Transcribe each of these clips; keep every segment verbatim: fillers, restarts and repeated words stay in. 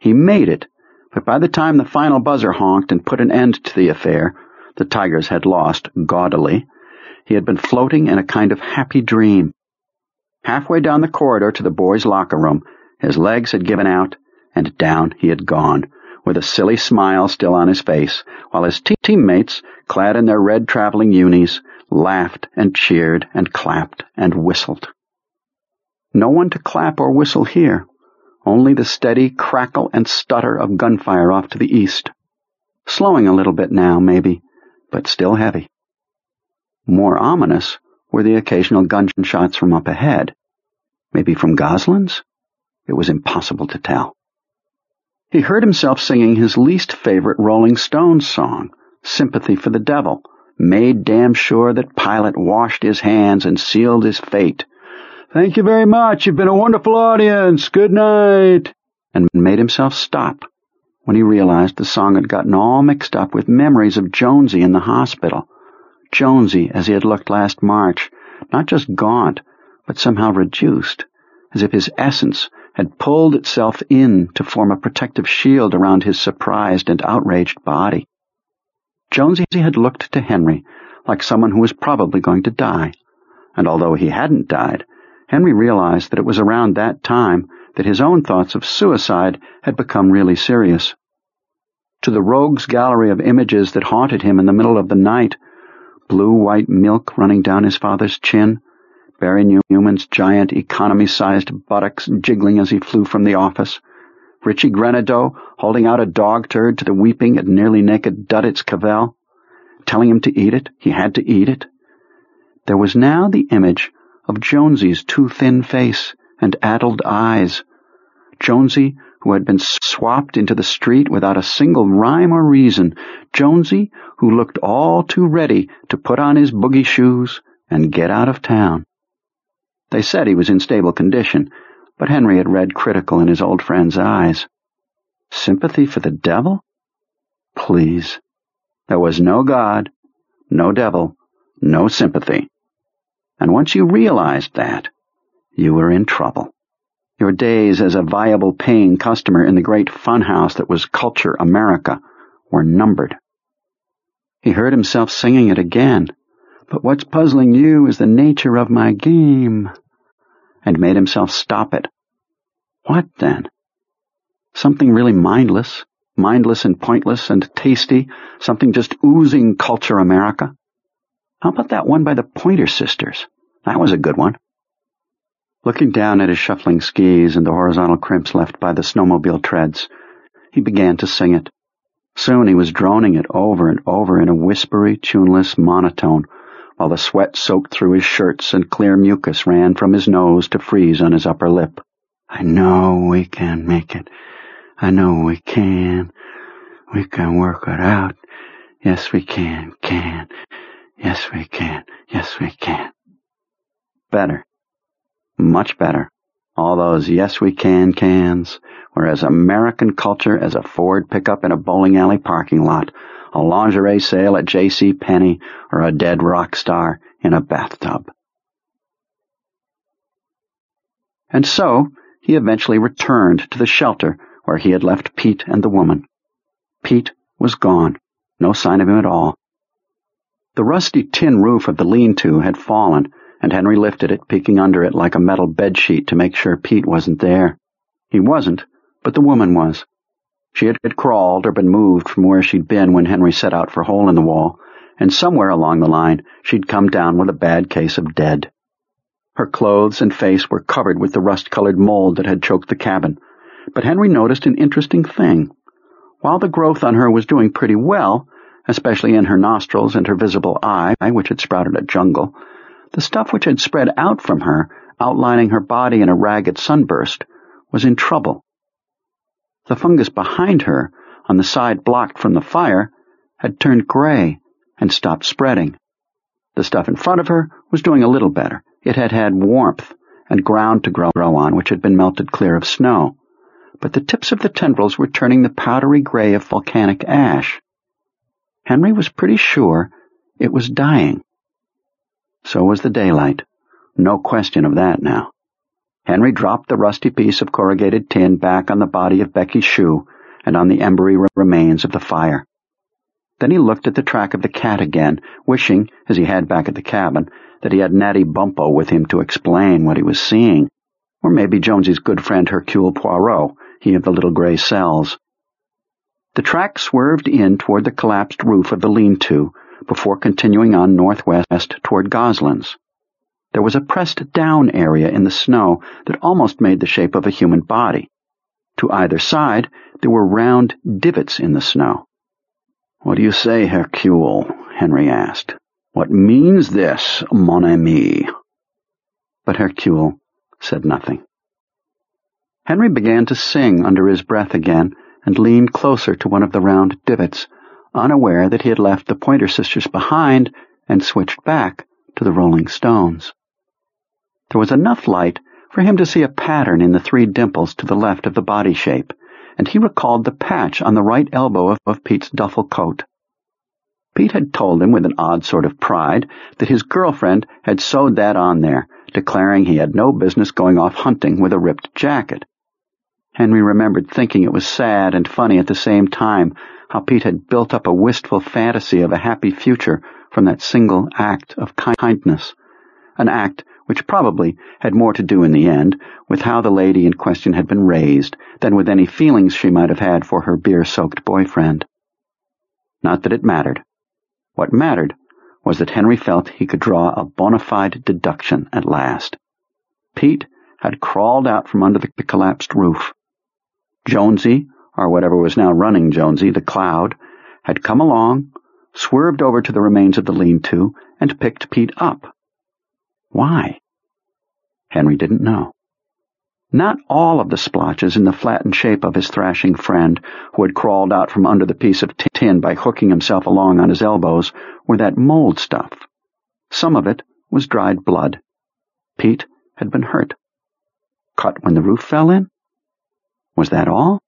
He made it, but by the time the final buzzer honked and put an end to the affair, the Tigers had lost gaudily. He had been floating in a kind of happy dream. Halfway down the corridor to the boys' locker room, his legs had given out, and down he had gone, with a silly smile still on his face, while his te- teammates, clad in their red traveling unis, laughed and cheered and clapped and whistled. No one to clap or whistle here, only the steady crackle and stutter of gunfire off to the east. Slowing a little bit now, maybe, but still heavy. More ominous were the occasional gunshots from up ahead. Maybe from Goslin's? It was impossible to tell. He heard himself singing his least favorite Rolling Stones song, Sympathy for the Devil, made damn sure that Pilate washed his hands and sealed his fate. "Thank you very much. You've been a wonderful audience. Good night." And made himself stop when he realized the song had gotten all mixed up with memories of Jonesy in the hospital. Jonesy as he had looked last March, not just gaunt, but somehow reduced, as if his essence had pulled itself in to form a protective shield around his surprised and outraged body. Jonesy had looked to Henry like someone who was probably going to die, and although he hadn't died, Henry realized that it was around that time that his own thoughts of suicide had become really serious. To the rogues gallery of images that haunted him in the middle of the night, blue-white milk running down his father's chin, Barry Newman's giant economy-sized buttocks jiggling as he flew from the office, Richie Grenadeau holding out a dog turd to the weeping and nearly naked Duddits Cavell, telling him to eat it, he had to eat it. There was now the image of Jonesy's too thin face and addled eyes. Jonesy, who had been swapped into the street without a single rhyme or reason. Jonesy, who looked all too ready to put on his boogie shoes and get out of town. They said he was in stable condition, but Henry had read critical in his old friend's eyes. Sympathy for the devil? Please. There was no God, no devil, no sympathy. And once you realized that, you were in trouble. Your days as a viable paying customer in the great funhouse that was Culture America were numbered. He heard himself singing it again. "But what's puzzling you is the nature of my game," and made himself stop it. What then? Something really mindless, mindless and pointless and tasty, something just oozing Culture America. How about that one by the Pointer Sisters? That was a good one. Looking down at his shuffling skis and the horizontal crimps left by the snowmobile treads, he began to sing it. Soon he was droning it over and over in a whispery, tuneless monotone, while the sweat soaked through his shirts and clear mucus ran from his nose to freeze on his upper lip. "I know we can make it. I know we can. We can work it out. Yes, we can, can. Yes, we can. Yes, we can." Better. Much better. All those yes we can cans were as American culture as a Ford pickup in a bowling alley parking lot, a lingerie sale at J C Penney, or a dead rock star in a bathtub. And so he eventually returned to the shelter where he had left Pete and the woman. Pete was gone. No sign of him at all. The rusty tin roof of the lean-to had fallen, and Henry lifted it, peeking under it like a metal bedsheet to make sure Pete wasn't there. He wasn't, but the woman was. She had crawled or been moved from where she'd been when Henry set out for Hole in the Wall, and somewhere along the line she'd come down with a bad case of dead. Her clothes and face were covered with the rust-colored mold that had choked the cabin, but Henry noticed an interesting thing. While the growth on her was doing pretty well, especially in her nostrils and her visible eye, which had sprouted a jungle, the stuff which had spread out from her, outlining her body in a ragged sunburst, was in trouble. The fungus behind her, on the side blocked from the fire, had turned gray and stopped spreading. The stuff in front of her was doing a little better. It had had warmth and ground to grow on, which had been melted clear of snow. But the tips of the tendrils were turning the powdery gray of volcanic ash. Henry was pretty sure it was dying. So was the daylight. No question of that now. Henry dropped the rusty piece of corrugated tin back on the body of Becky's shoe and on the embery remains of the fire. Then he looked at the track of the cat again, wishing, as he had back at the cabin, that he had Natty Bumppo with him to explain what he was seeing, or maybe Jonesy's good friend Hercule Poirot, he of the little gray cells. The track swerved in toward the collapsed roof of the lean-to before continuing on northwest toward Goslin's. There was a pressed-down area in the snow that almost made the shape of a human body. To either side, there were round divots in the snow. "What do you say, Hercule?" Henry asked. "What means this, mon ami?" But Hercule said nothing. Henry began to sing under his breath again and leaned closer to one of the round divots, unaware that he had left the Pointer Sisters behind and switched back to the Rolling Stones. There was enough light for him to see a pattern in the three dimples to the left of the body shape, and he recalled the patch on the right elbow of, of Pete's duffel coat. Pete had told him with an odd sort of pride that his girlfriend had sewed that on there, declaring he had no business going off hunting with a ripped jacket. Henry remembered thinking it was sad and funny at the same time how Pete had built up a wistful fantasy of a happy future from that single act of kindness, an act which probably had more to do in the end with how the lady in question had been raised than with any feelings she might have had for her beer-soaked boyfriend. Not that it mattered. What mattered was that Henry felt he could draw a bona fide deduction at last. Pete had crawled out from under the collapsed roof. Jonesy, or whatever was now running Jonesy, the cloud, had come along, swerved over to the remains of the lean-to, and picked Pete up. Why? Henry didn't know. Not all of the splotches in the flattened shape of his thrashing friend, who had crawled out from under the piece of tin by hooking himself along on his elbows, were that mold stuff. Some of it was dried blood. Pete had been hurt. Cut when the roof fell in? Was that all?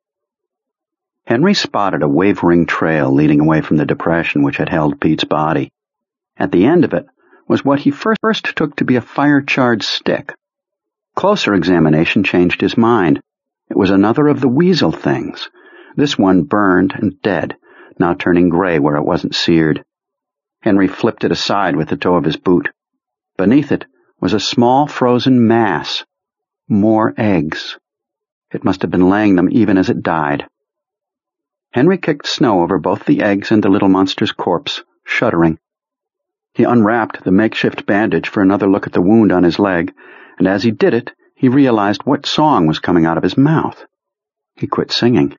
Henry spotted a wavering trail leading away from the depression which had held Pete's body. At the end of it was what he first, first took to be a fire-charred stick. Closer examination changed his mind. It was another of the weasel things, this one burned and dead, now turning gray where it wasn't seared. Henry flipped it aside with the toe of his boot. Beneath it was a small frozen mass. More eggs. It must have been laying them even as it died. Henry kicked snow over both the eggs and the little monster's corpse, shuddering. He unwrapped the makeshift bandage for another look at the wound on his leg, and as he did it, he realized what song was coming out of his mouth. He quit singing.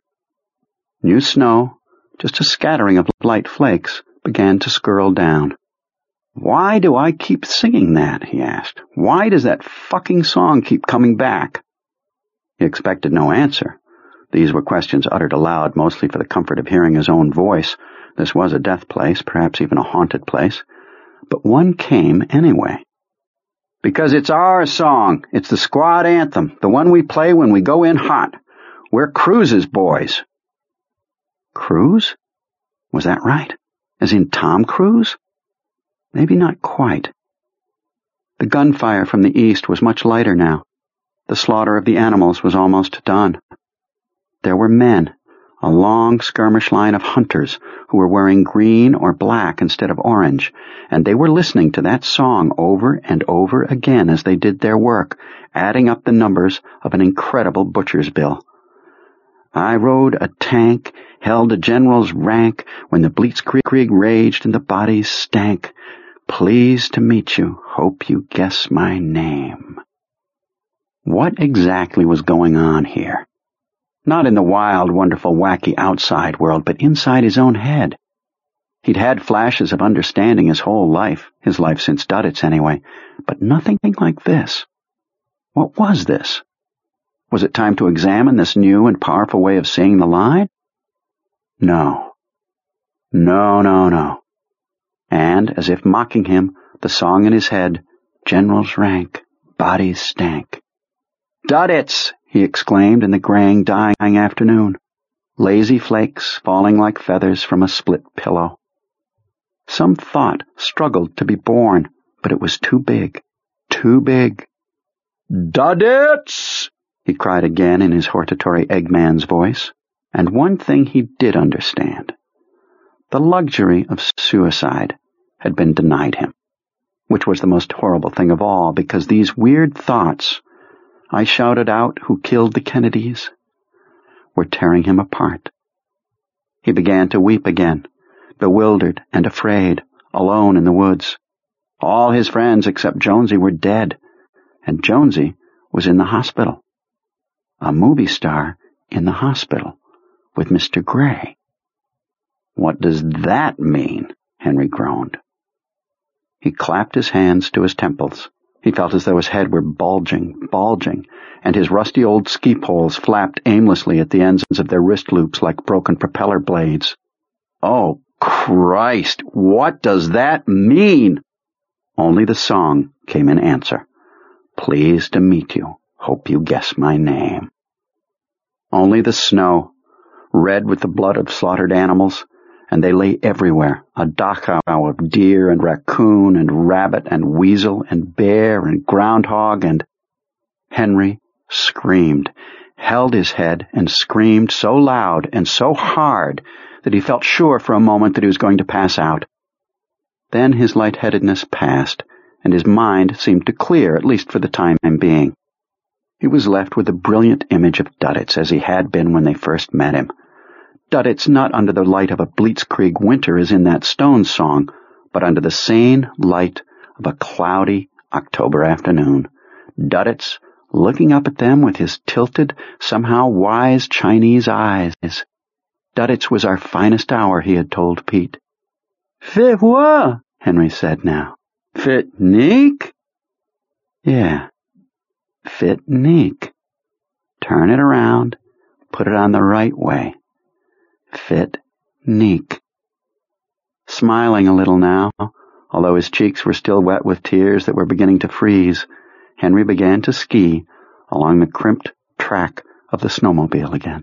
New snow, just a scattering of light flakes, began to skirl down. "Why do I keep singing that?" he asked. "Why does that fucking song keep coming back?" He expected no answer. These were questions uttered aloud, mostly for the comfort of hearing his own voice. This was a death place, perhaps even a haunted place. But one came anyway. "Because it's our song. It's the squad anthem, the one we play when we go in hot. We're Cruise's boys." Cruise? Was that right? As in Tom Cruise? Maybe not quite. The gunfire from the east was much lighter now. The slaughter of the animals was almost done. There were men, a long skirmish line of hunters who were wearing green or black instead of orange, and they were listening to that song over and over again as they did their work, adding up the numbers of an incredible butcher's bill. "I rode a tank, held a general's rank, when the Blitzkrieg raged and the bodies stank. Pleased to meet you, hope you guess my name." What exactly was going on here? Not in the wild, wonderful, wacky outside world, but inside his own head. He'd had flashes of understanding his whole life, his life since Duddits anyway, but nothing like this. What was this? Was it time to examine this new and powerful way of seeing the line? No. No, no, no. And, as if mocking him, the song in his head, "General's rank, bodies stank." "Duddits!" he exclaimed in the graying, dying afternoon. Lazy flakes falling like feathers from a split pillow. Some thought struggled to be born, but it was too big, too big. "Duddits!" he cried again in his hortatory Eggman's voice. And one thing he did understand. The luxury of suicide had been denied him, which was the most horrible thing of all, because these weird thoughts, I shouted out, who killed the Kennedys, were tearing him apart. He began to weep again, bewildered and afraid, alone in the woods. All his friends except Jonesy were dead, and Jonesy was in the hospital. A movie star in the hospital with Mister Gray. "What does that mean?" Henry groaned. He clapped his hands to his temples. He felt as though his head were bulging, bulging, and his rusty old ski poles flapped aimlessly at the ends of their wrist loops like broken propeller blades. "Oh, Christ, what does that mean?" Only the song came in answer. "Pleased to meet you. Hope you guess my name." Only the snow, red with the blood of slaughtered animals, and they lay everywhere, a dachau of deer and raccoon and rabbit and weasel and bear and groundhog, and Henry screamed, held his head, and screamed so loud and so hard that he felt sure for a moment that he was going to pass out. Then his lightheadedness passed, and his mind seemed to clear, at least for the time being. He was left with a brilliant image of Duddits as he had been when they first met him. Duddits not under the light of a blitzkrieg winter as in that Stones song, but under the sane light of a cloudy October afternoon. Duddits looking up at them with his tilted, somehow wise Chinese eyes. Duddits was our finest hour, he had told Pete. "Fit what?" Henry said now. "Fit Neek?" "Yeah, fit Neek. Turn it around, put it on the right way. Fit Neek." Smiling a little now, although his cheeks were still wet with tears that were beginning to freeze, Henry began to ski along the crimped track of the snowmobile again.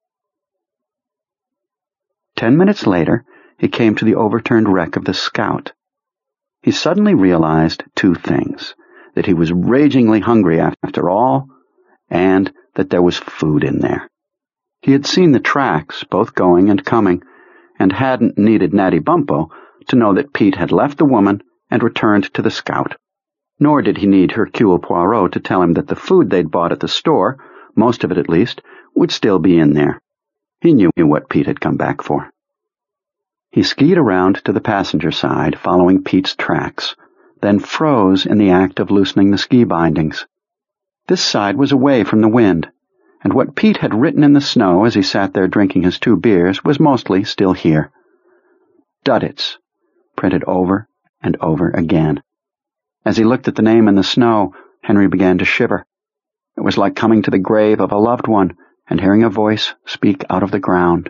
Ten minutes later, he came to the overturned wreck of the Scout. He suddenly realized two things: that he was ragingly hungry after all, and that there was food in there. He had seen the tracks, both going and coming, and hadn't needed Natty Bumppo to know that Pete had left the woman and returned to the Scout. Nor did he need Hercule Poirot to tell him that the food they'd bought at the store, most of it at least, would still be in there. He knew what Pete had come back for. He skied around to the passenger side, following Pete's tracks, then froze in the act of loosening the ski bindings. This side was away from the wind, and what Pete had written in the snow as he sat there drinking his two beers was mostly still here. Duddits, printed over and over again. As he looked at the name in the snow, Henry began to shiver. It was like coming to the grave of a loved one and hearing a voice speak out of the ground.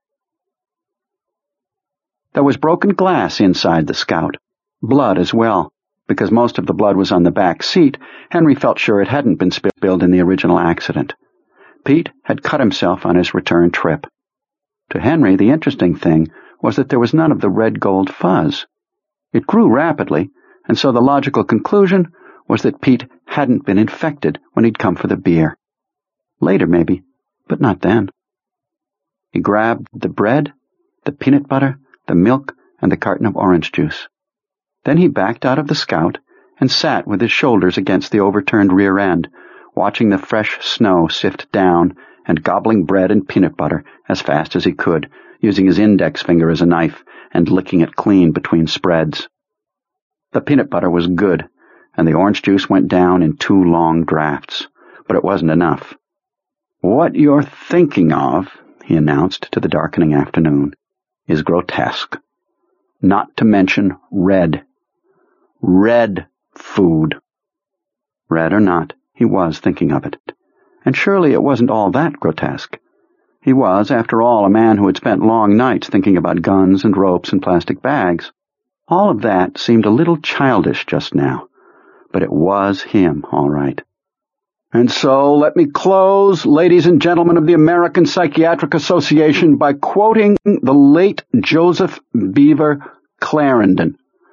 There was broken glass inside the Scout, blood as well. Because most of the blood was on the back seat, Henry felt sure it hadn't been spilled in the original accident. Pete had cut himself on his return trip. To Henry, the interesting thing was that there was none of the red-gold fuzz. It grew rapidly, and so the logical conclusion was that Pete hadn't been infected when he'd come for the beer. Later, maybe, but not then. He grabbed the bread, the peanut butter, the milk, and the carton of orange juice. Then he backed out of the Scout and sat with his shoulders against the overturned rear end, watching the fresh snow sift down and gobbling bread and peanut butter as fast as he could, using his index finger as a knife and licking it clean between spreads. The peanut butter was good, and the orange juice went down in two long draughts, but it wasn't enough. "What you're thinking of," he announced to the darkening afternoon, "is grotesque. Not to mention red. Red food." Red or not, he was thinking of it. And surely it wasn't all that grotesque. He was, after all, a man who had spent long nights thinking about guns and ropes and plastic bags. All of that seemed a little childish just now, but it was him, all right. And so let me close, ladies and gentlemen of the American Psychiatric Association, by quoting the late Joseph Beaver Clarendon,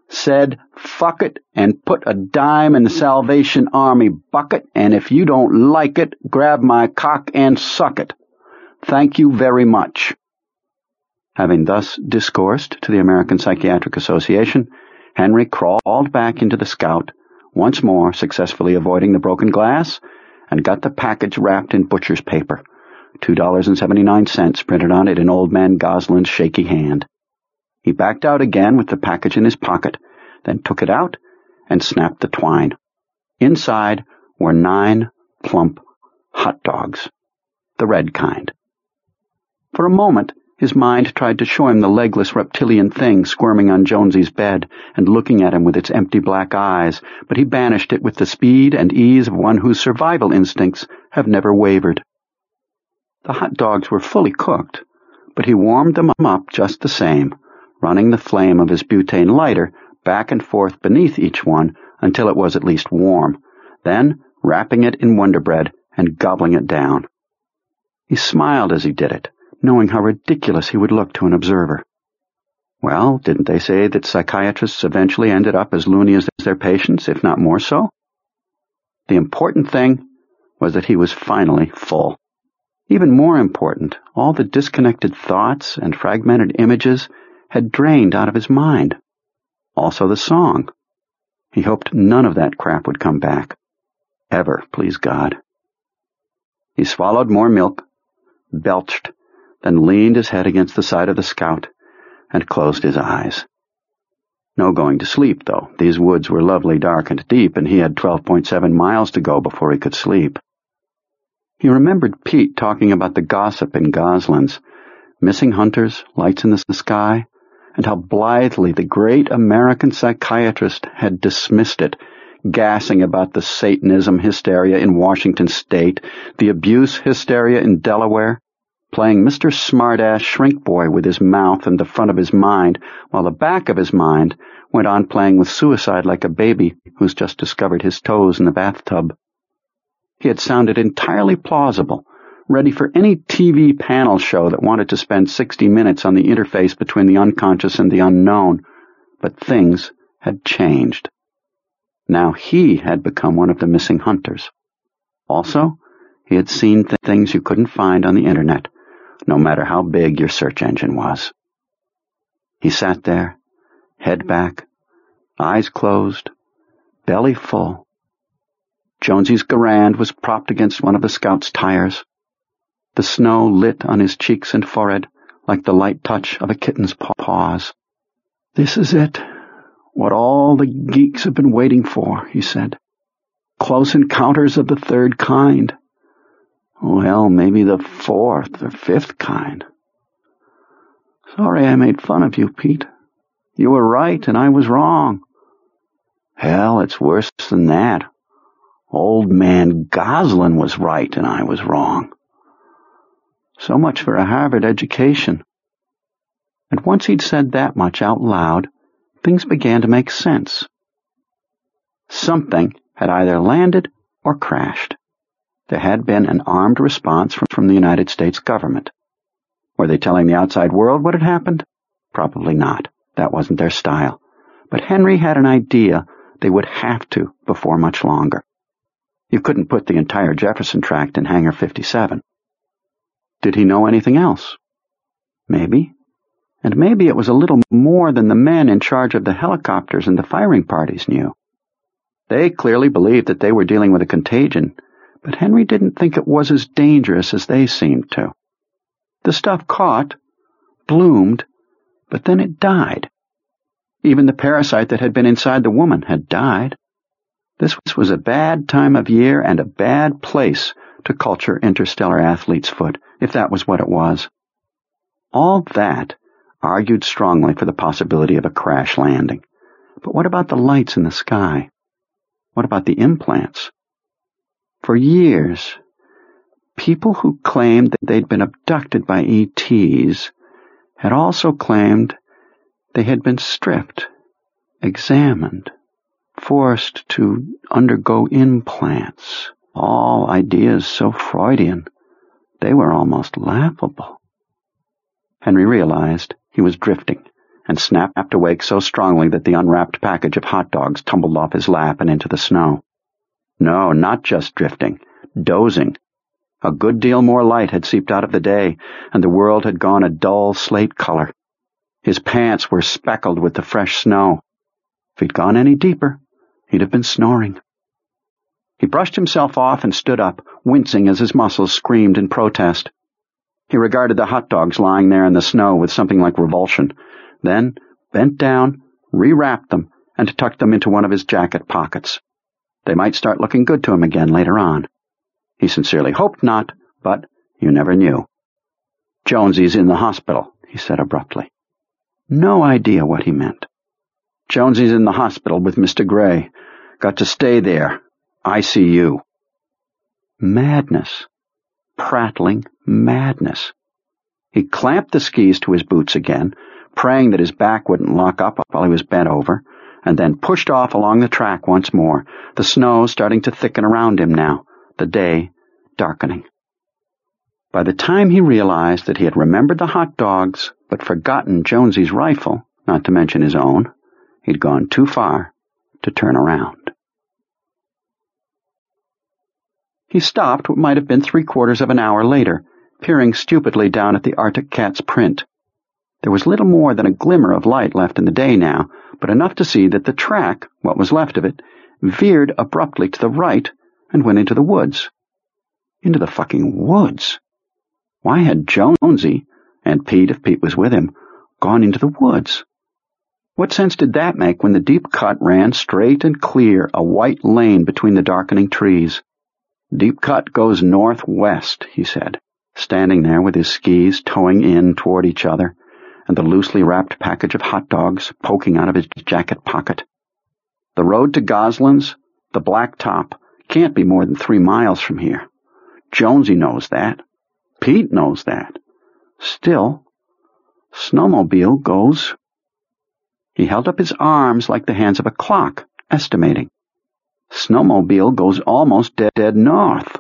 said, fuck it, and put a dime in the Salvation Army bucket, and if you don't like it, grab my cock and suck it. Thank you very much. Having thus discoursed to the American Psychiatric Association, Henry crawled back into the Scout, once more successfully avoiding the broken glass, and got the package wrapped in butcher's paper, two dollars and seventy-nine cents printed on it in Old Man Goslin's shaky hand. He backed out again with the package in his pocket, then took it out and snapped the twine. Inside were nine plump hot dogs, the red kind. For a moment, his mind tried to show him the legless reptilian thing squirming on Jonesy's bed and looking at him with its empty black eyes, but he banished it with the speed and ease of one whose survival instincts have never wavered. The hot dogs were fully cooked, but he warmed them up just the same, running the flame of his butane lighter back and forth beneath each one until it was at least warm, then wrapping it in Wonder Bread and gobbling it down. He smiled as he did it, knowing how ridiculous he would look to an observer. Well, didn't they say that psychiatrists eventually ended up as loony as their patients, if not more so? The important thing was that he was finally full. Even more important, all the disconnected thoughts and fragmented images had drained out of his mind. Also the song. He hoped none of that crap would come back. Ever, please God. He swallowed more milk, belched, then leaned his head against the side of the Scout and closed his eyes. No going to sleep, though. These woods were lovely, dark, and deep, and he had twelve point seven miles to go before he could sleep. He remembered Pete talking about the gossip in Goslin's, missing hunters, lights in the sky, and how blithely the great American psychiatrist had dismissed it, gassing about the Satanism hysteria in Washington State, the abuse hysteria in Delaware, playing Mister Smartass Shrink Boy with his mouth and the front of his mind, while the back of his mind went on playing with suicide like a baby who's just discovered his toes in the bathtub. He had sounded entirely plausible, ready for any T V panel show that wanted to spend sixty minutes on the interface between the unconscious and the unknown, but things had changed. Now he had become one of the missing hunters. Also, he had seen th- things you couldn't find on the internet, no matter how big your search engine was. He sat there, head back, eyes closed, belly full. Jonesy's Garand was propped against one of the Scout's tires. The snow lit on his cheeks and forehead like the light touch of a kitten's paws. "This is it, what all the geeks have been waiting for," he said. "Close encounters of the third kind. Well, maybe the fourth or fifth kind. Sorry I made fun of you, Pete. You were right and I was wrong. Hell, it's worse than that. Old Man Goslin was right and I was wrong. So much for a Harvard education." And once he'd said that much out loud, things began to make sense. Something had either landed or crashed. There had been an armed response from, from the United States government. Were they telling the outside world what had happened? Probably not. That wasn't their style. But Henry had an idea they would have to before much longer. You couldn't put the entire Jefferson Tract in Hangar fifty-seven. Did he know anything else? Maybe. And maybe it was a little more than the men in charge of the helicopters and the firing parties knew. They clearly believed that they were dealing with a contagion, but Henry didn't think it was as dangerous as they seemed to. The stuff caught, bloomed, but then it died. Even the parasite that had been inside the woman had died. This was a bad time of year and a bad place to culture interstellar athlete's foot, if that was what it was. All that argued strongly for the possibility of a crash landing. But what about the lights in the sky? What about the implants? For years, people who claimed that they'd been abducted by E Ts had also claimed they had been stripped, examined, forced to undergo implants. All ideas so Freudian, they were almost laughable. Henry realized he was drifting and snapped awake so strongly that the unwrapped package of hot dogs tumbled off his lap and into the snow. No, not just drifting, dozing. A good deal more light had seeped out of the day, and the world had gone a dull slate color. His pants were speckled with the fresh snow. If he'd gone any deeper, he'd have been snoring. He brushed himself off and stood up, wincing as his muscles screamed in protest. He regarded the hot dogs lying there in the snow with something like revulsion, then bent down, rewrapped them, and tucked them into one of his jacket pockets. They might start looking good to him again later on. He sincerely hoped not, but you never knew. "Jonesy's in the hospital," he said abruptly. No idea what he meant. "Jonesy's in the hospital with Mister Gray. Got to stay there. I C U. Madness. Prattling madness. He clamped the skis to his boots again, praying that his back wouldn't lock up while he was bent over, and then pushed off along the track once more, the snow starting to thicken around him now, the day darkening. By the time he realized that he had remembered the hot dogs but forgotten Jonesy's rifle, not to mention his own, he'd gone too far to turn around. He stopped what might have been three-quarters of an hour later, peering stupidly down at the Arctic cat's print. There was little more than a glimmer of light left in the day now, but enough to see that the track, what was left of it, veered abruptly to the right and went into the woods. Into the fucking woods. Why had Jonesy, and Pete if Pete was with him, gone into the woods? What sense did that make when the deep cut ran straight and clear, a white lane between the darkening trees? "Deep cut goes northwest," he said, standing there with his skis towing in toward each other, and the loosely wrapped package of hot dogs poking out of his jacket pocket. "The road to Goslin's, the Black Top, can't be more than three miles from here. Jonesy knows that. Pete knows that. Still, Snowmobile goes—" He held up his arms like the hands of a clock, estimating. "Snowmobile goes almost dead, dead north.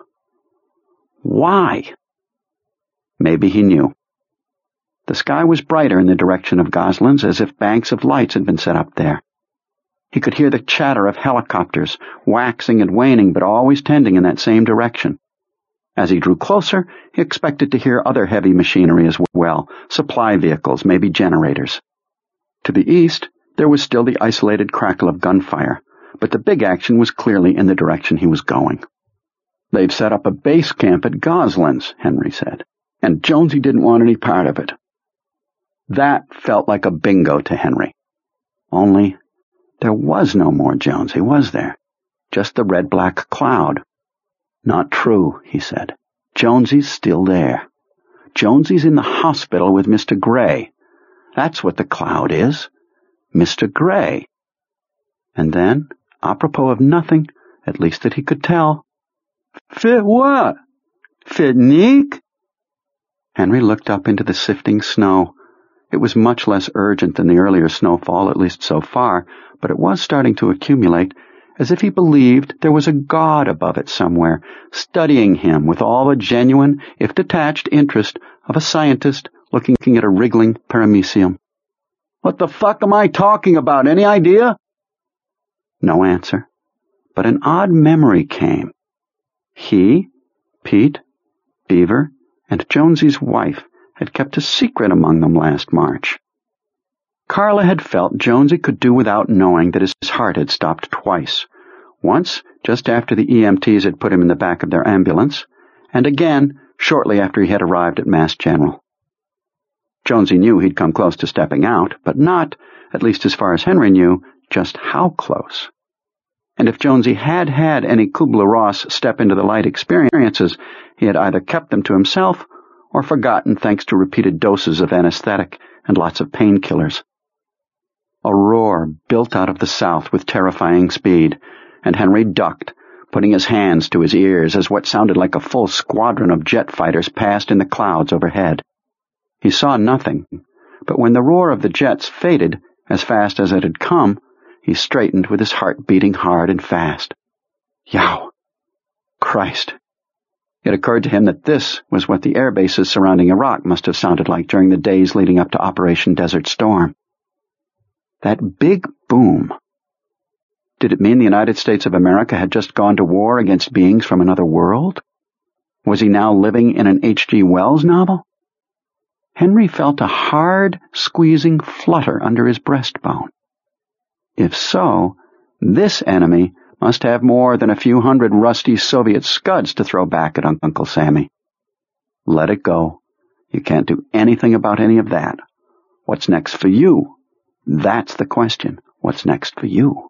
Why?" Maybe he knew. The sky was brighter in the direction of Goslin's, as if banks of lights had been set up there. He could hear the chatter of helicopters, waxing and waning, but always tending in that same direction. As he drew closer, he expected to hear other heavy machinery as well, supply vehicles, maybe generators. To the east, there was still the isolated crackle of gunfire, but the big action was clearly in the direction he was going. "They've set up a base camp at Goslin's," Henry said, "and Jonesy didn't want any part of it." That felt like a bingo to Henry. Only there was no more Jonesy, was there? Just the red-black cloud. "Not true," he said. "Jonesy's still there. Jonesy's in the hospital with Mister Gray. That's what the cloud is. Mister Gray." And then, apropos of nothing, at least that he could tell, "Fit what? Fit Nick?" Henry looked up into the sifting snow. It was much less urgent than the earlier snowfall, at least so far, but it was starting to accumulate, as if he believed there was a god above it somewhere, studying him with all the genuine, if detached, interest of a scientist looking at a wriggling paramecium. "What the fuck am I talking about? Any idea?" No answer, but an odd memory came. He, Pete, Beaver, and Jonesy's wife had kept a secret among them last March. Carla had felt Jonesy could do without knowing that his heart had stopped twice. Once, just after the E M Ts had put him in the back of their ambulance, and again, shortly after he had arrived at Mass General. Jonesy knew he'd come close to stepping out, but not, at least as far as Henry knew, just how close. And if Jonesy had had any Kubler-Ross step-into-the-light experiences, he had either kept them to himself or forgotten thanks to repeated doses of anesthetic and lots of painkillers. A roar built out of the south with terrifying speed, and Henry ducked, putting his hands to his ears as what sounded like a full squadron of jet fighters passed in the clouds overhead. He saw nothing, but when the roar of the jets faded as fast as it had come, he straightened with his heart beating hard and fast. Yow! Christ! It occurred to him that this was what the air bases surrounding Iraq must have sounded like during the days leading up to Operation Desert Storm. That big boom. Did it mean the United States of America had just gone to war against beings from another world? Was he now living in an H G Wells novel? Henry felt a hard, squeezing flutter under his breastbone. If so, this enemy must have more than a few hundred rusty Soviet scuds to throw back at Uncle Sammy. Let it go. You can't do anything about any of that. What's next for you? That's the question. What's next for you?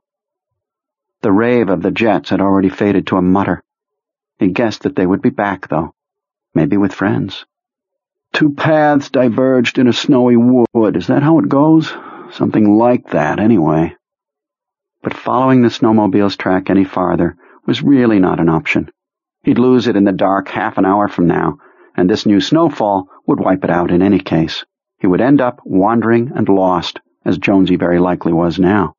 The rave of the jets had already faded to a mutter. He guessed that they would be back, though. Maybe with friends. Two paths diverged in a snowy wood. Is that how it goes? Something like that, anyway. But following the snowmobile's track any farther was really not an option. He'd lose it in the dark half an hour from now, and this new snowfall would wipe it out in any case. He would end up wandering and lost, as Jonesy very likely was now.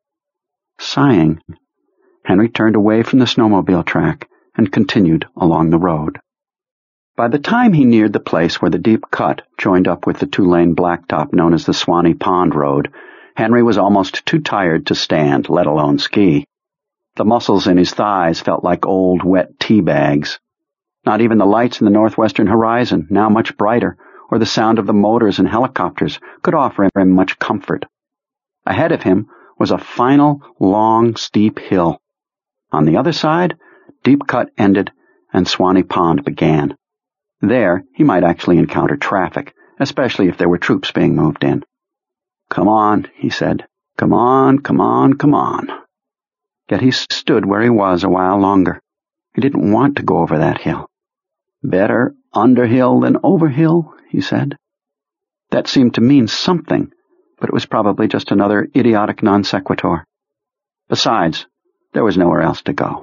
Sighing, Henry turned away from the snowmobile track and continued along the road. By the time he neared the place where the deep cut joined up with the two-lane blacktop known as the Swanee Pond Road, Henry was almost too tired to stand, let alone ski. The muscles in his thighs felt like old, wet tea bags. Not even the lights in the northwestern horizon, now much brighter, or the sound of the motors and helicopters could offer him much comfort. Ahead of him was a final, long, steep hill. On the other side, Deep Cut ended and Swanee Pond began. There, he might actually encounter traffic, especially if there were troops being moved in. "Come on," he said. "Come on, come on, come on." Yet he stood where he was a while longer. He didn't want to go over that hill. "Better under hill than over hill," he said. That seemed to mean something, but it was probably just another idiotic non sequitur. Besides, there was nowhere else to go.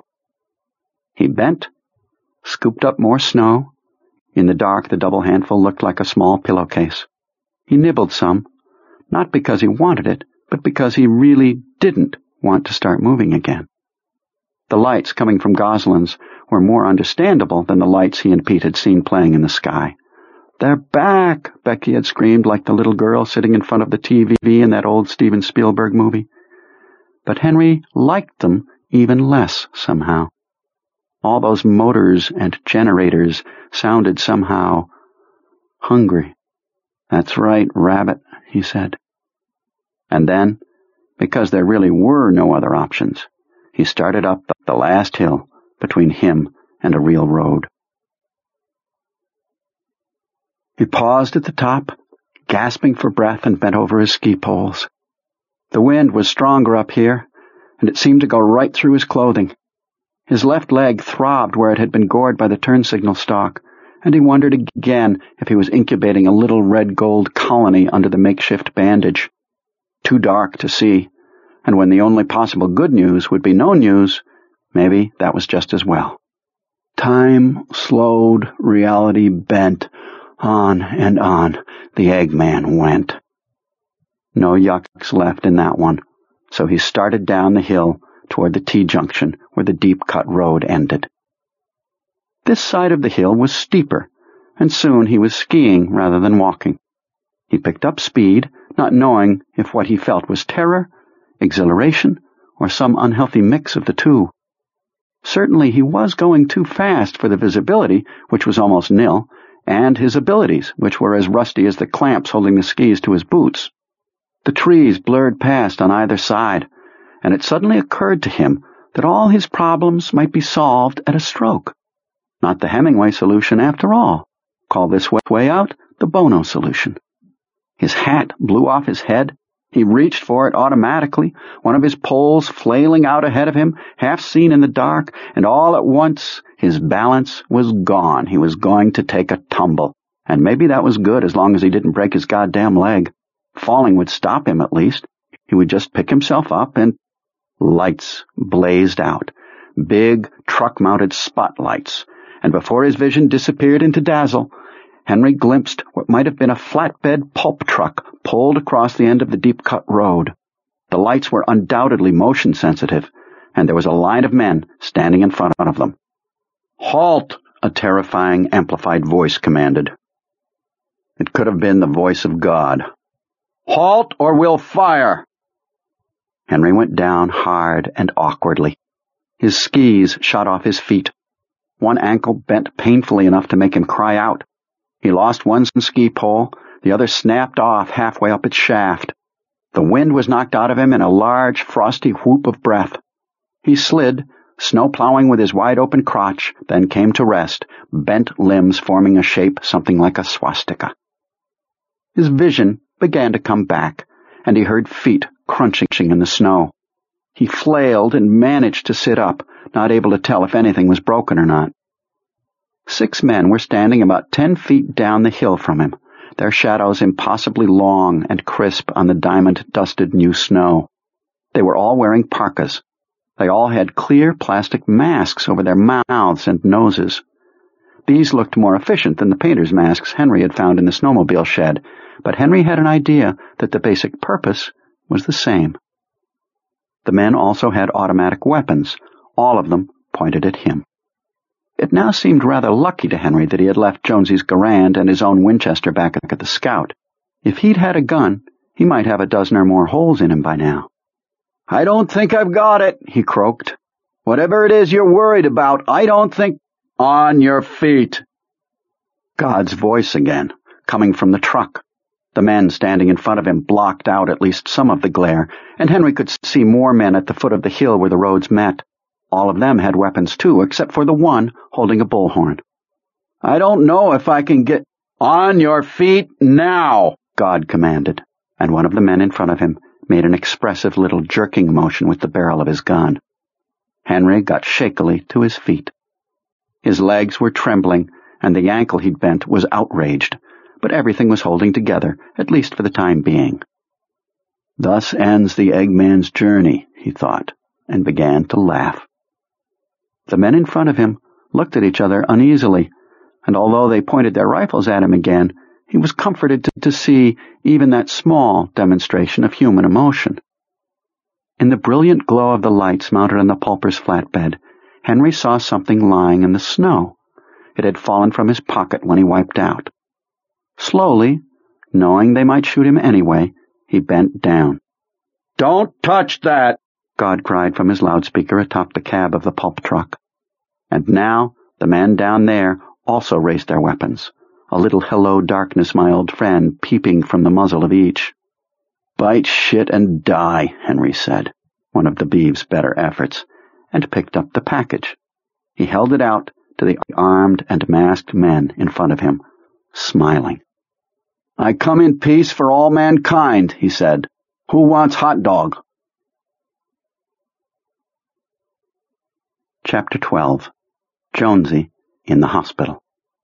He bent, scooped up more snow. In the dark, the double handful looked like a small pillowcase. He nibbled some, not because he wanted it, but because he really didn't want to start moving again. The lights coming from Goslin's were more understandable than the lights he and Pete had seen playing in the sky. "They're back!" Becky had screamed like the little girl sitting in front of the T V in that old Steven Spielberg movie. But Henry liked them even less somehow. All those motors and generators sounded somehow hungry. "That's right, Rabbit," he said. And then, because there really were no other options, he started up the last hill between him and a real road. He paused at the top, gasping for breath, and bent over his ski poles. The wind was stronger up here, and it seemed to go right through his clothing. His left leg throbbed where it had been gored by the turn signal stalk, and he wondered again if he was incubating a little red-gold colony under the makeshift bandage. Too dark to see, and when the only possible good news would be no news, maybe that was just as well. Time slowed, reality bent. On and on the Eggman went. No yucks left in that one, so he started down the hill toward the T-junction where the deep-cut road ended. This side of the hill was steeper, and soon he was skiing rather than walking. He picked up speed, not knowing if what he felt was terror, exhilaration, or some unhealthy mix of the two. Certainly he was going too fast for the visibility, which was almost nil, and his abilities, which were as rusty as the clamps holding the skis to his boots. The trees blurred past on either side, and it suddenly occurred to him that all his problems might be solved at a stroke. Not the Hemingway solution after all. Call this way out the Bono solution. His hat blew off his head. He reached for it automatically, one of his poles flailing out ahead of him, half seen in the dark, and all at once his balance was gone. He was going to take a tumble, and maybe that was good as long as he didn't break his goddamn leg. Falling would stop him at least. He would just pick himself up and... Lights blazed out, big truck-mounted spotlights, and before his vision disappeared into dazzle, Henry glimpsed what might have been a flatbed pulp truck pulled across the end of the deep-cut road. The lights were undoubtedly motion-sensitive, and there was a line of men standing in front of them. "Halt!" a terrifying, amplified voice commanded. It could have been the voice of God. "Halt, or we'll fire!" Henry went down hard and awkwardly. His skis shot off his feet. One ankle bent painfully enough to make him cry out. He lost one ski pole, the other snapped off halfway up its shaft. The wind was knocked out of him in a large, frosty whoop of breath. He slid, snow-plowing with his wide-open crotch, then came to rest, bent limbs forming a shape something like a swastika. His vision began to come back, and he heard feet crunching in the snow. He flailed and managed to sit up, not able to tell if anything was broken or not. Six men were standing about ten feet down the hill from him, their shadows impossibly long and crisp on the diamond-dusted new snow. They were all wearing parkas. They all had clear plastic masks over their mouths and noses. These looked more efficient than the painter's masks Henry had found in the snowmobile shed, but Henry had an idea that the basic purpose was the same. The men also had automatic weapons, all of them pointed at him. It now seemed rather lucky to Henry that he had left Jonesy's Garand and his own Winchester back at the Scout. If he'd had a gun, he might have a dozen or more holes in him by now. "I don't think I've got it," he croaked. "Whatever it is you're worried about, I don't think—" "On your feet!" God's voice again, coming from the truck. The men standing in front of him blocked out at least some of the glare, and Henry could see more men at the foot of the hill where the roads met. All of them had weapons too, except for the one holding a bullhorn. "I don't know if I can get—" "On your feet now!" God commanded, and one of the men in front of him made an expressive little jerking motion with the barrel of his gun. Henry got shakily to his feet. His legs were trembling, and the ankle he'd bent was outraged, but everything was holding together, at least for the time being. Thus ends the Eggman's journey, he thought, and began to laugh. The men in front of him looked at each other uneasily, and although they pointed their rifles at him again, he was comforted to, to see even that small demonstration of human emotion. In the brilliant glow of the lights mounted on the pulper's flatbed, Henry saw something lying in the snow. It had fallen from his pocket when he wiped out. Slowly, knowing they might shoot him anyway, he bent down. "Don't touch that!" God cried from his loudspeaker atop the cab of the pulp truck. And now the men down there also raised their weapons, a little hello darkness, my old friend, peeping from the muzzle of each. "Bite shit and die," Henry said, one of the beeve's better efforts, and picked up the package. He held it out to the armed and masked men in front of him, smiling. "I come in peace for all mankind," he said. "Who wants hot dog?" Chapter twelve. Jonesy in the Hospital.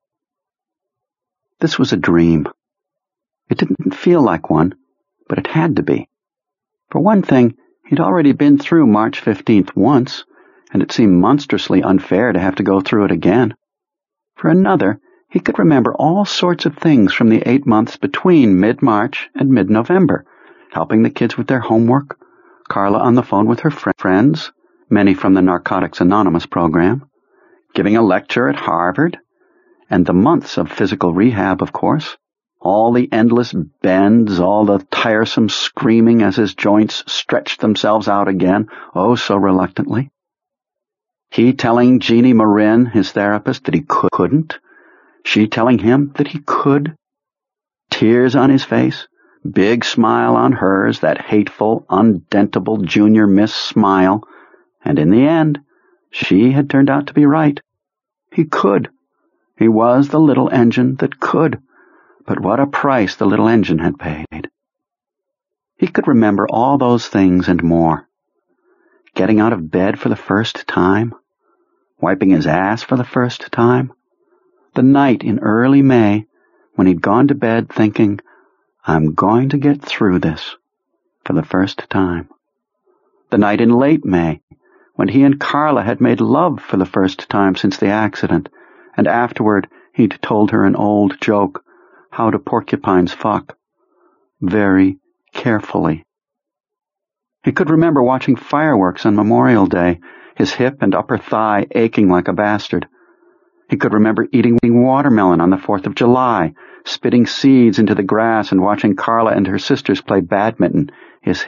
This was a dream. It didn't feel like one, but it had to be. For one thing, he'd already been through March fifteenth once, and it seemed monstrously unfair to have to go through it again. For another, he could remember all sorts of things from the eight months between mid-March and mid-November, helping the kids with their homework, Carla on the phone with her fr- friends, many from the Narcotics Anonymous program, giving a lecture at Harvard, and the months of physical rehab, of course, all the endless bends, all the tiresome screaming as his joints stretched themselves out again, oh so reluctantly. He telling Jeannie Marin, his therapist, that he couldn't, she telling him that he could. Tears on his face, big smile on hers, that hateful, undentable junior miss smile, and in the end, she had turned out to be right. He could. He was the little engine that could. But what a price the little engine had paid. He could remember all those things and more. Getting out of bed for the first time. Wiping his ass for the first time. The night in early May when he'd gone to bed thinking, "I'm going to get through this," for the first time. The night in late May when he and Carla had made love for the first time since the accident, and afterward he'd told her an old joke, how do porcupines fuck? Very carefully. He could remember watching fireworks on Memorial Day, his hip and upper thigh aching like a bastard. He could remember eating watermelon on the fourth of July, spitting seeds into the grass and watching Carla and her sisters play badminton, his hip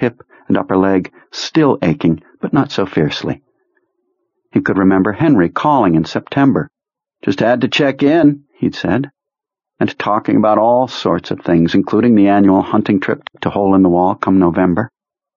and upper leg still aching, but not so fiercely. He could remember Henry calling in September. "Just had to check in," he'd said, and talking about all sorts of things, including the annual hunting trip to Hole in the Wall come November.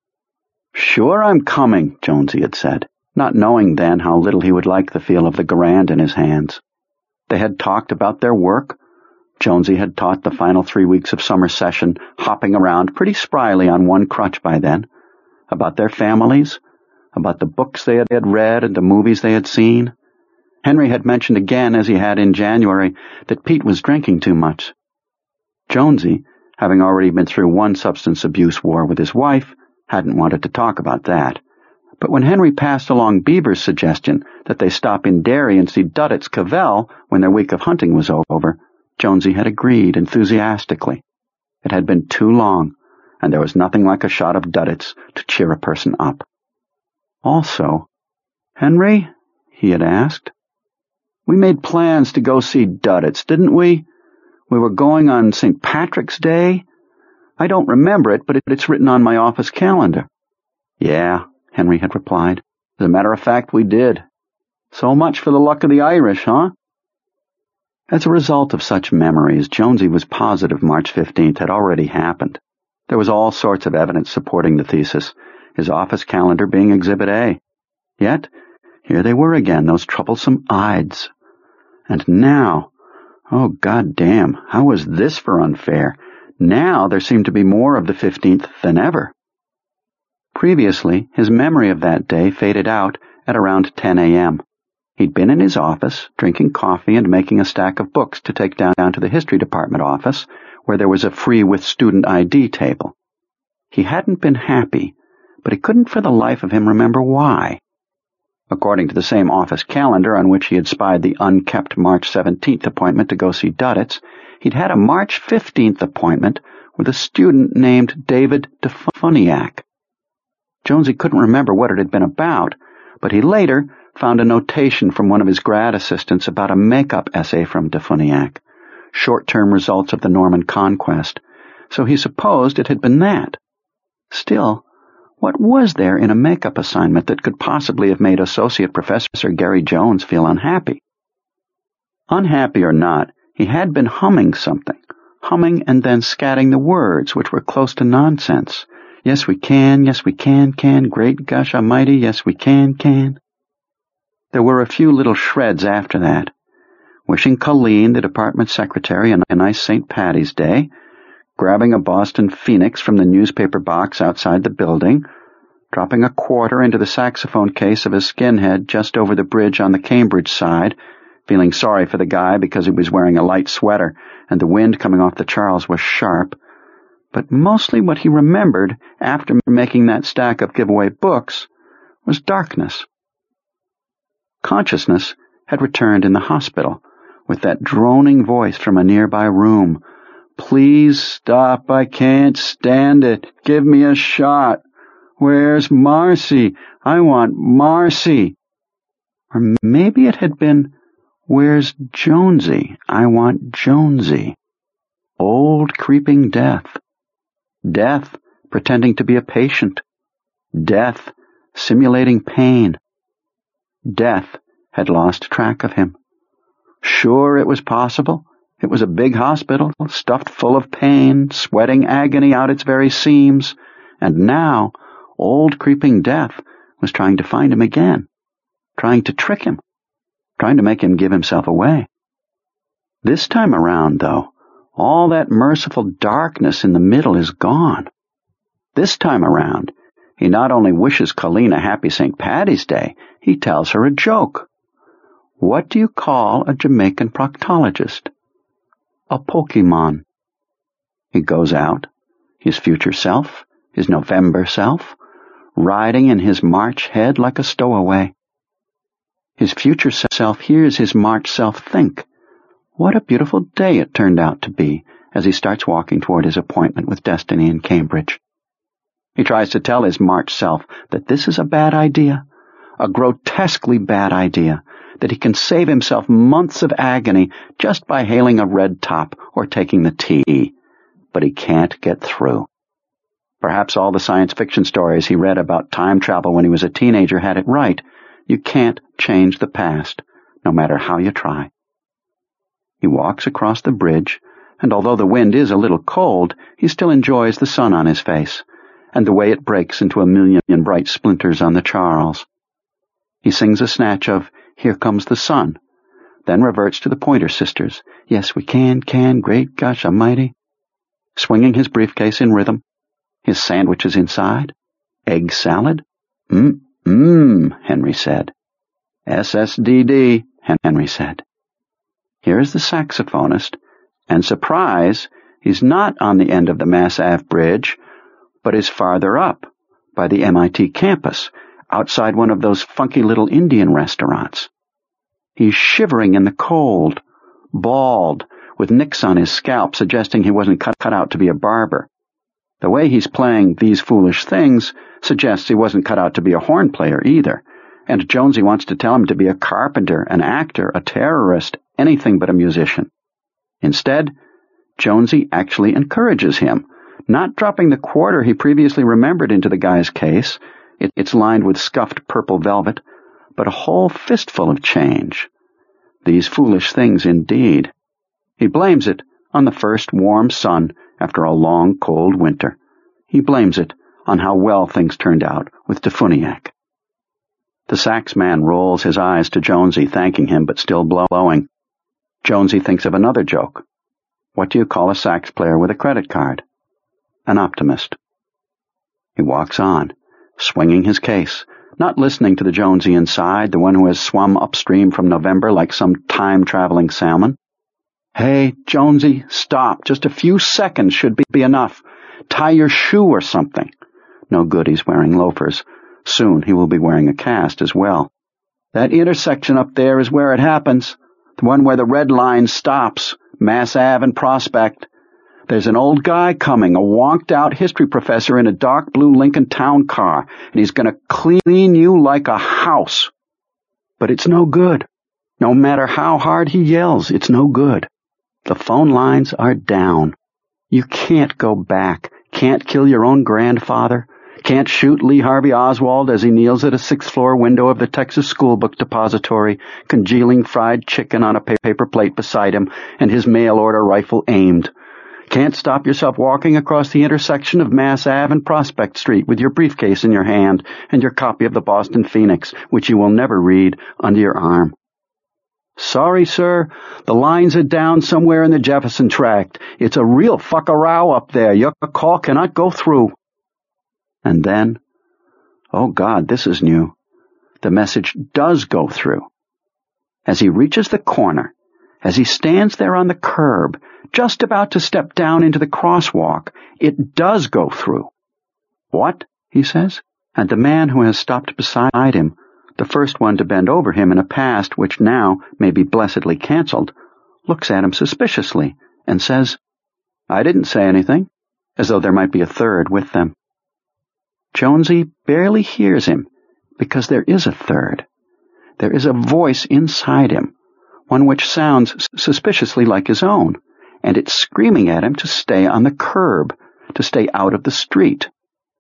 "Sure I'm coming," Jonesy had said, not knowing then how little he would like the feel of the Garand in his hands. They had talked about their work. Jonesy had taught the final three weeks of summer session, hopping around pretty spryly on one crutch by then, about their families, about the books they had read and the movies they had seen. Henry had mentioned again, as he had in January, that Pete was drinking too much. Jonesy, having already been through one substance abuse war with his wife, hadn't wanted to talk about that. But when Henry passed along Beaver's suggestion that they stop in Derry and see Duddits Cavell when their week of hunting was over, Jonesy had agreed enthusiastically. It had been too long, and there was nothing like a shot of Duddits to cheer a person up. Also, "Henry," he had asked, "we made plans to go see Duddits, didn't we? We were going on Saint Patrick's Day. I don't remember it, but it's written on my office calendar." "Yeah," Henry had replied. "As a matter of fact, we did. So much for the luck of the Irish, huh?" As a result of such memories, Jonesy was positive March fifteenth had already happened. There was all sorts of evidence supporting the thesis, his office calendar being Exhibit A. Yet, here they were again, those troublesome Ides. And now, oh goddamn, how was this for unfair? Now there seemed to be more of the fifteenth than ever. Previously, his memory of that day faded out at around ten a.m. He'd been in his office, drinking coffee and making a stack of books to take down, down to the history department office, where there was a free with student I D table. He hadn't been happy, but he couldn't for the life of him remember why. According to the same office calendar on which he had spied the unkept March seventeenth appointment to go see Duddits, he'd had a March fifteenth appointment with a student named David DeFuniak. Jonesy couldn't remember what it had been about, but he later found a notation from one of his grad assistants about a makeup essay from DeFuniak, short-term results of the Norman Conquest, so he supposed it had been that. Still, what was there in a makeup assignment that could possibly have made Associate Professor Gary Jones feel unhappy? Unhappy or not, he had been humming something, humming and then scatting the words, which were close to nonsense. Yes, we can, yes, we can, can, great gosh almighty, yes, we can, can. There were a few little shreds after that. Wishing Colleen, the department secretary, a nice Saint Patty's Day, grabbing a Boston Phoenix from the newspaper box outside the building, dropping a quarter into the saxophone case of a skinhead just over the bridge on the Cambridge side, feeling sorry for the guy because he was wearing a light sweater and the wind coming off the Charles was sharp. But mostly what he remembered after making that stack of giveaway books was darkness. Consciousness had returned in the hospital, with that droning voice from a nearby room. "Please stop, I can't stand it. Give me a shot. Where's Marcy? I want Marcy." Or maybe it had been, "Where's Jonesy? I want Jonesy." Old creeping death. Death pretending to be a patient. Death simulating pain. Death had lost track of him. Sure, it was possible. It was a big hospital, stuffed full of pain, sweating agony out its very seams, and now old creeping death was trying to find him again, trying to trick him, trying to make him give himself away. This time around, though, all that merciful darkness in the middle is gone. This time around, he not only wishes Colleen a happy Saint Patty's Day, he tells her a joke. What do you call a Jamaican proctologist? A Pokemon. He goes out, his future self, his November self, riding in his March head like a stowaway. His future self hears his March self think, what a beautiful day it turned out to be, as he starts walking toward his appointment with Destiny in Cambridge. He tries to tell his March self that this is a bad idea, a grotesquely bad idea, that he can save himself months of agony just by hailing a red top or taking the T, but he can't get through. Perhaps all the science fiction stories he read about time travel when he was a teenager had it right. You can't change the past, no matter how you try. He walks across the bridge, and although the wind is a little cold, he still enjoys the sun on his face, and the way it breaks into a million bright splinters on the Charles. He sings a snatch of Here Comes the Sun, then reverts to the Pointer Sisters, Yes We Can, Can, Great Gosh Almighty, swinging his briefcase in rhythm, his sandwiches inside, egg salad. Mm, mm, Henry said. S S D D, Henry said. Here's the saxophonist, and surprise, he's not on the end of the Mass Ave Bridge, but is farther up, by the M I T campus, outside one of those funky little Indian restaurants. He's shivering in the cold, bald, with nicks on his scalp suggesting he wasn't cut, cut out to be a barber. The way he's playing These Foolish Things suggests he wasn't cut out to be a horn player either, and Jonesy wants to tell him to be a carpenter, an actor, a terrorist, anything but a musician. Instead, Jonesy actually encourages him, not dropping the quarter he previously remembered into the guy's case. It, it's lined with scuffed purple velvet, but a whole fistful of change. These foolish things indeed. He blames it on the first warm sun after a long, cold winter. He blames it on how well things turned out with Defuniak. The sax man rolls his eyes to Jonesy, thanking him, but still blowing. Jonesy thinks of another joke. What do you call a sax player with a credit card? An optimist. He walks on, swinging his case, not listening to the Jonesy inside, the one who has swum upstream from November like some time-traveling salmon. Hey, Jonesy, stop. Just a few seconds should be, be enough. Tie your shoe or something. No good he's wearing loafers. Soon he will be wearing a cast as well. That intersection up there is where it happens. The one where the red line stops. Mass Ave and Prospect. There's an old guy coming, a wonked-out history professor in a dark blue Lincoln Town car, and he's going to clean you like a house. But it's no good. No matter how hard he yells, it's no good. The phone lines are down. You can't go back, can't kill your own grandfather, can't shoot Lee Harvey Oswald as he kneels at a sixth-floor window of the Texas Schoolbook Depository, congealing fried chicken on a paper plate beside him and his mail-order rifle aimed. Can't stop yourself walking across the intersection of Mass Ave and Prospect Street with your briefcase in your hand and your copy of the Boston Phoenix, which you will never read, under your arm. Sorry, sir. The lines are down somewhere in the Jefferson Tract. It's a real fuck-a-row up there. Your call cannot go through. And then, oh God, this is new. The message does go through. As he reaches the corner, as he stands there on the curb, just about to step down into the crosswalk, it does go through. What? He says, and the man who has stopped beside him, the first one to bend over him in a past which now may be blessedly cancelled, looks at him suspiciously and says, I didn't say anything, as though there might be a third with them. Jonesy barely hears him, because there is a third. There is a voice inside him, one which sounds suspiciously like his own, and it's screaming at him to stay on the curb, to stay out of the street.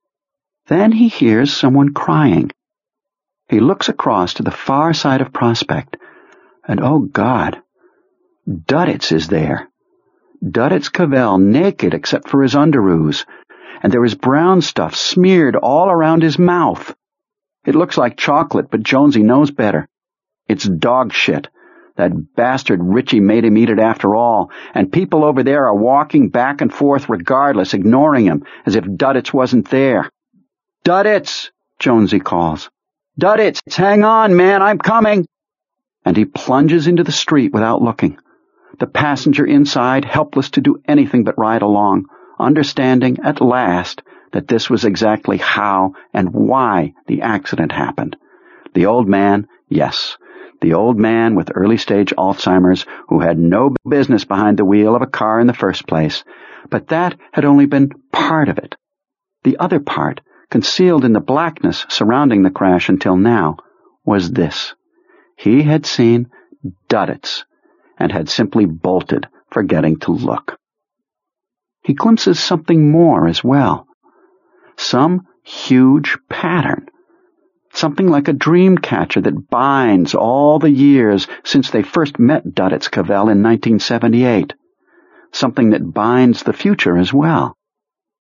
Then he hears someone crying. He looks across to the far side of Prospect, and oh God, Duddits is there. Duddits Cavell, naked except for his underoos, and there is brown stuff smeared all around his mouth. It looks like chocolate, but Jonesy knows better. It's dog shit. That bastard Richie made him eat it after all, and people over there are walking back and forth regardless, ignoring him, as if Duddits wasn't there. Duddits! Jonesy calls. Duddits, hang on, man, I'm coming! And he plunges into the street without looking, the passenger inside helpless to do anything but ride along, understanding at last that this was exactly how and why the accident happened. The old man, yes, the old man with early-stage Alzheimer's who had no business behind the wheel of a car in the first place, but that had only been part of it. The other part, concealed in the blackness surrounding the crash until now, was this. He had seen Duddits and had simply bolted, forgetting to look. He glimpses something more as well. some huge pattern. Something like a dream catcher that binds all the years since they first met Duditz Cavell in nineteen seventy-eight. Something that binds the future as well.